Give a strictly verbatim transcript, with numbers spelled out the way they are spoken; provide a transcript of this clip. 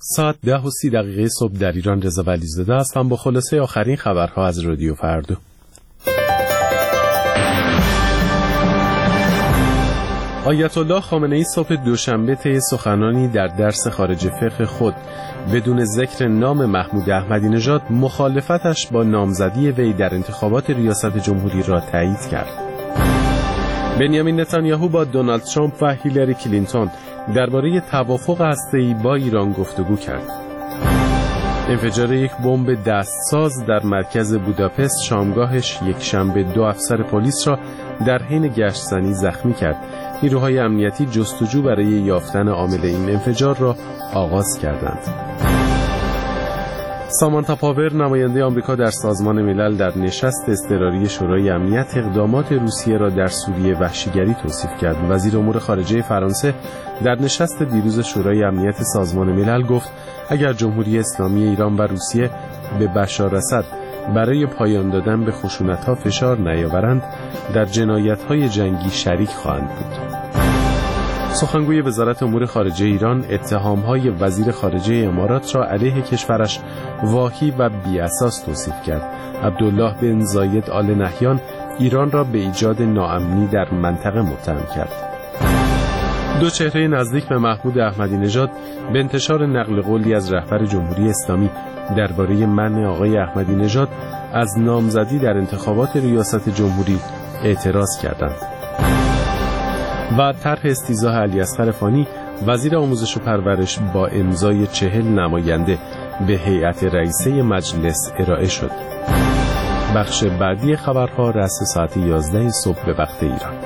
ساعت ده و سی دقیقه صبح در ایران. رضا ولیزاده هستم با خلاصه آخرین خبرها از رادیو فردا. آیت الله خامنه‌ای صبح دوشنبه طی سخنانی در درس خارج فقه خود بدون ذکر نام محمود احمدی نژاد مخالفتش با نامزدی وی در انتخابات ریاست جمهوری را تایید کرد. بنیامین نتانیاهو با دونالد ترامپ و هیلاری کلینتون درباره توافق هسته‌ای با ایران گفتگو کرد. انفجار یک بمب دستساز در مرکز بوداپست شامگاهش یک شنبه دو افسر پلیس را در حین گشت‌زنی زخمی کرد. نیروهای امنیتی جستجو برای یافتن عامل این انفجار را آغاز کردند. سامانتا پاور نماینده آمریکا در سازمان ملل در نشست اضطراری شورای امنیت اقدامات روسیه را در سوریه وحشیگری توصیف کرد. وزیر امور خارجه فرانسه در نشست دیروز شورای امنیت سازمان ملل گفت اگر جمهوری اسلامی ایران و روسیه به بشار اسد برای پایان دادن به خشونت‌ها فشار نیاورند در جنایت‌های جنگی شریک خواهند بود. سخنگوی وزارت امور خارجه ایران اتهام‌های وزیر خارجه امارات را علیه کشورش واهی و بی‌اساس توصیف کرد. عبدالله بن زاید آل نهیان ایران را به ایجاد ناامنی در منطقه متهم کرد. دو چهره نزدیک به محمود احمدی نژاد به انتشار نقل قولی از رهبر جمهوری اسلامی درباره منع آقای احمدی نژاد از نامزدی در انتخابات ریاست جمهوری اعتراض کردند. و طرح استیضاح علیاصغر فانی وزیر آموزش و پرورش با امضای چهل نماینده به هیئت رئیسه مجلس ارائه شد. بخش بعدی خبرها رأس ساعت یازده صبح به وقت ایران.